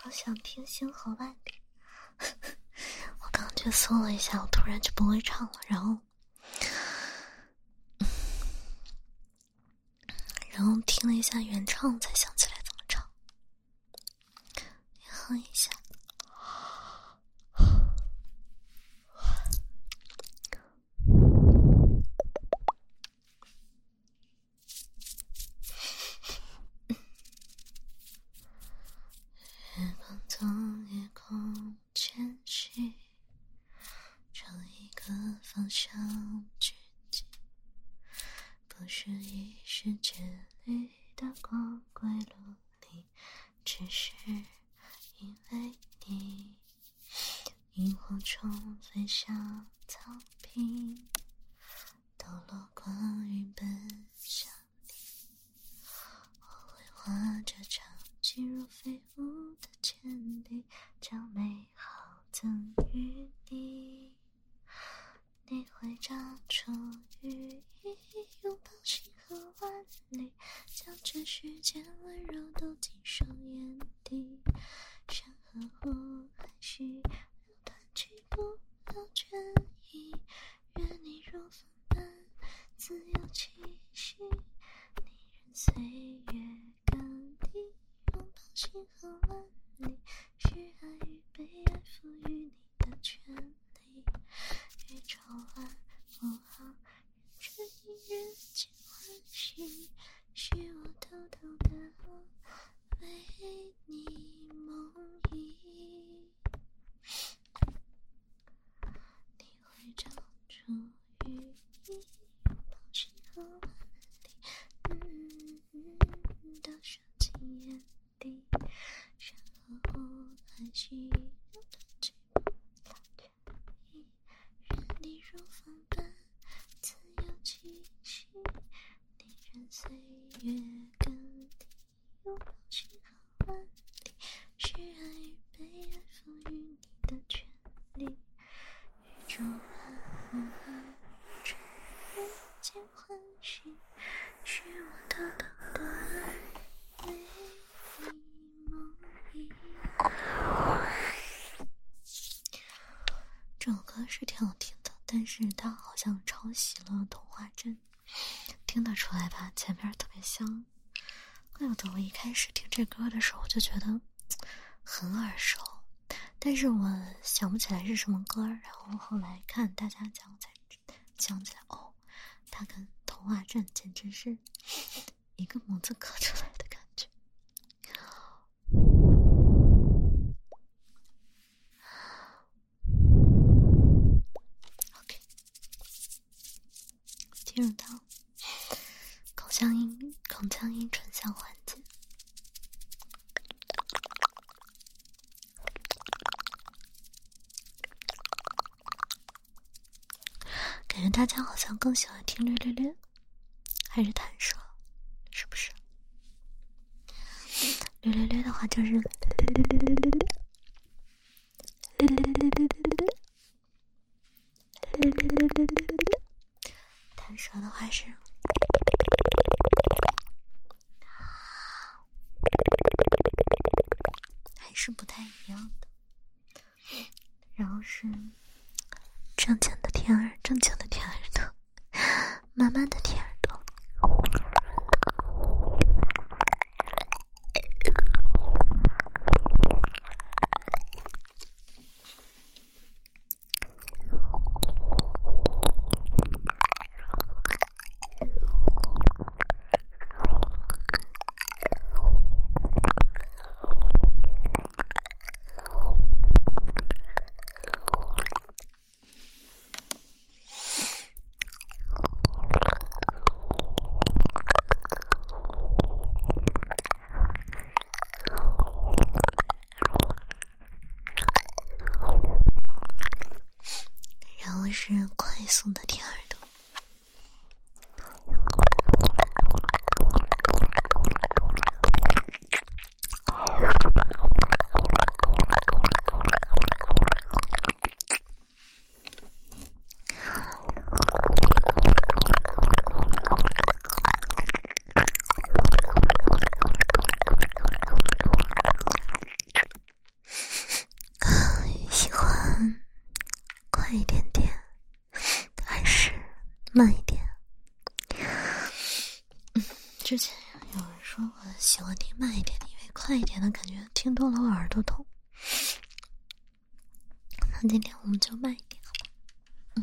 好想听星河万里。我刚去搜了一下，我突然就不会唱了，然后听了一下原唱，才想起来怎么唱。你哼一下。月光从夜空迁徙，朝一个方向聚集，不是一时间里的光归陆离，只是因为你。萤火虫飞向草坪，抖落光晕奔向你，我会画着长进入飞舞的铅笔，将美好赠予你。你会长出羽翼，拥抱星河万里，将这世间温柔都尽收眼底。山河湖海兮，流淌起不了倦意，愿你如风般自由气息，你任岁月更替，拥抱星河万里，是爱与被爱赋予你的权利。宇宙万物浩然，只因人间欢喜，是我偷偷的为你梦呓。你会长出羽翼，拥抱星河万里，都收进眼底。山河湖海兮，流淌起不了倦意，愿你如风般自由气息，你任岁月更替，拥抱星河万里，是爱与被爱赋予你的权利。宇宙万物浩然，只因人间欢喜，是我偷偷的爱为你梦呓。这首歌是挺好听的，但是它好像抄袭了《童话镇》，听得出来吧？前面特别像，怪不得我一开始听这歌的时候就觉得很耳熟，但是我想不起来是什么歌，然后后来看大家讲才想起来，哦，它跟《童话镇》简直是一个模子刻出来的感觉。OK， 进入到口腔音唇相环节。感觉大家好像更喜欢听略略略还是弹舌，是不是？略略略的话就是弹舌的话是还是不太一样的。然后是正经的舔耳，正经的舔耳朵，慢慢的舔耳朵。然后是快速的舔耳朵。 慢一点。之前有人说我喜欢听慢一点，因为快一点的感觉听多了我耳朵痛。那今天我们就慢一点，好吧？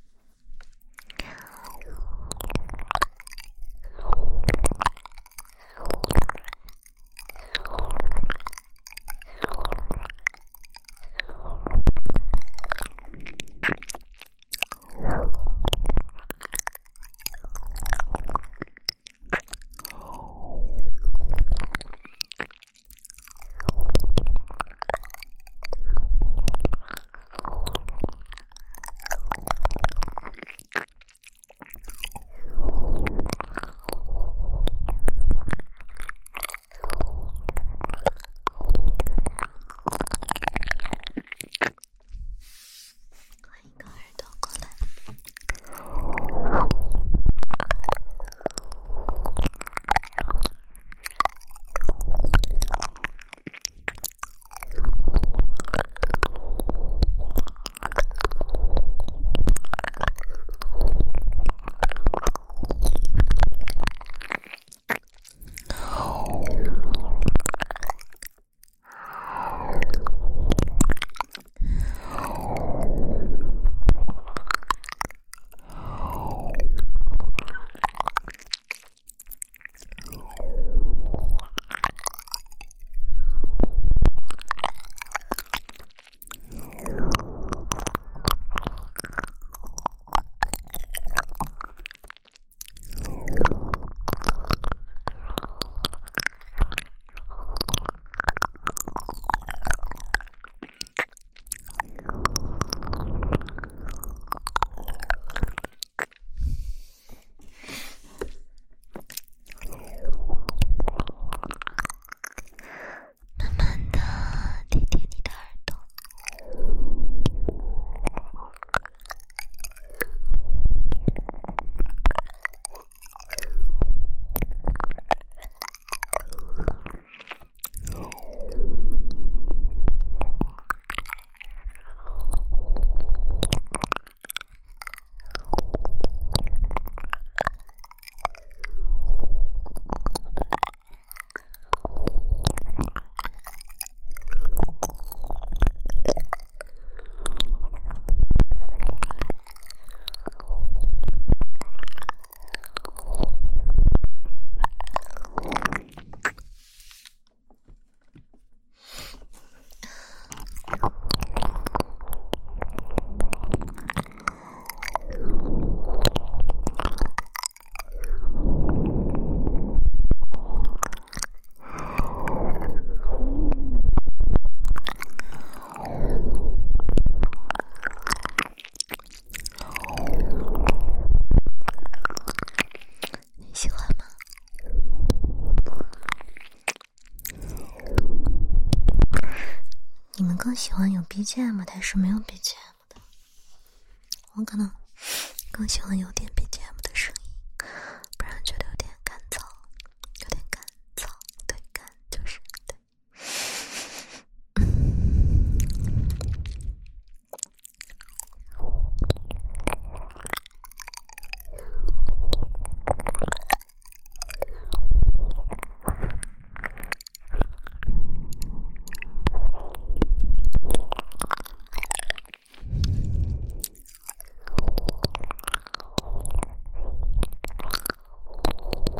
更喜欢有 BGM 的还是没有 BGM 的？我可能更喜欢有点 BGM 的声音，不然觉得有点干燥，有点干燥，对，干就是对。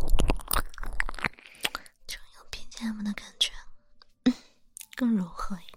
这种有 BGM 的感觉更柔和一点。